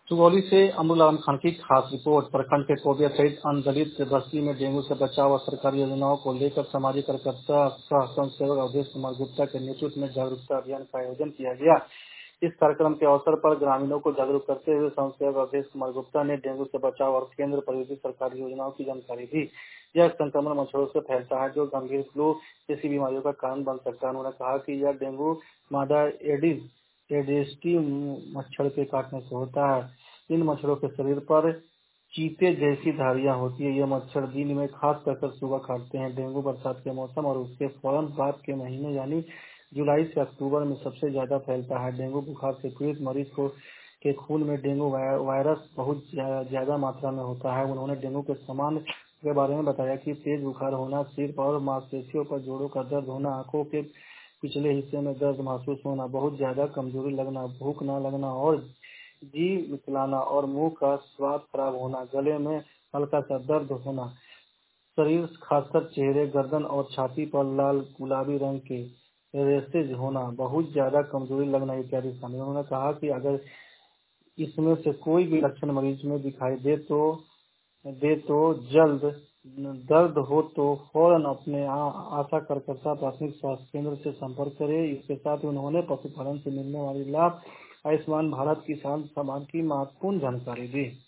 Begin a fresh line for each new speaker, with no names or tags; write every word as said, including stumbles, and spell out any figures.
सुगौली से अमरुल आलम खान की खास रिपोर्ट। प्रखंड के कोबिया सहित अन्य दलित बस्ती में डेंगू से बचाव और सरकारी योजनाओं को लेकर सामाजिक कार्यकर्ता सह स्वयंसेवक अवधेश कुमार गुप्ता के नेतृत्व में जागरूकता अभियान का आयोजन किया गया। इस कार्यक्रम के अवसर पर ग्रामीणों को जागरूक करते हुए स्वयंसेवक अवधेश कुमार गुप्ता ने डेंगू से बचाव और केंद्र प्रायोजित सरकारी योजनाओं की जानकारी दी। यह संक्रमण मच्छरों से फैलता है जो गंभीर फ्लू जैसी बीमारियों का कारण बन सकता है। उन्होंने कहा कि यह डेंगू मादा एडिस एडेस्टी मच्छर के काटने से होता है। इन मच्छरों के शरीर पर चीते जैसी धारियां होती है। ये मच्छर दिन में खास कर सुबह काटते हैं। डेंगू बरसात के मौसम और उसके फौरन बाद के महीने यानी जुलाई से अक्टूबर में सबसे ज्यादा फैलता है। डेंगू बुखार से पीड़ित मरीज को के खून में डेंगू वायरस बहुत ज्यादा मात्रा में होता है। उन्होंने डेंगू के सामान्य के बारे में बताया कि तेज बुखार होना, सिर और मांसपेशियों पर जोड़ों का दर्द होना, आंखों के पिछले हिस्से में दर्द महसूस होना, बहुत ज्यादा कमजोरी लगना, भूख न लगना और जी मिचलाना और मुंह का स्वाद खराब होना, गले में हल्का सा दर्द होना, शरीर खासकर चेहरे, गर्दन और छाती पर लाल गुलाबी रंग के रेशेज होना, बहुत ज्यादा कमजोरी लगना इत्यादि शामिल। उन्होंने कहा कि अगर इसमें से कोई भी लक्षण मरीज में दिखाई दे तो दे तो जल्द दर्द हो तो फौरन अपने आशा कार्यकर्ता प्राथमिक स्वास्थ्य केंद्र से संपर्क करें। इसके साथ ही उन्होंने पशुपालन से मिलने वाली लाभ, आयुष्मान भारत किसान सम्मान की महत्वपूर्ण जानकारी दी।